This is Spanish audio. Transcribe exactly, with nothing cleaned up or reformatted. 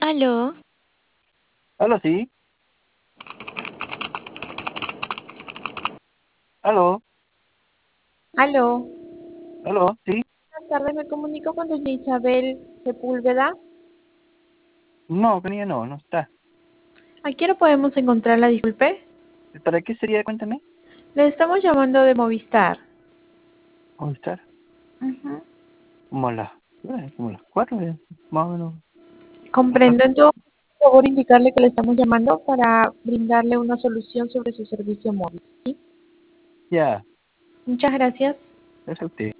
Aló, Aló, sí. Aló, Aló, aló, sí. buenas tardes, me comunico con doña Isabel Sepúlveda. No, con ella no, no está. ¿A qué hora podemos encontrarla? Disculpe. ¿Para qué sería? Cuéntame. Le estamos llamando de Movistar. ¿Cómo estar? Ujú. Como a las, eh, como a las cuatro, eh, más o menos. Comprendo. Entonces, por favor, indicarle que le estamos llamando para brindarle una solución sobre su servicio móvil. ¿Sí? Ya, Muchas gracias. es usted.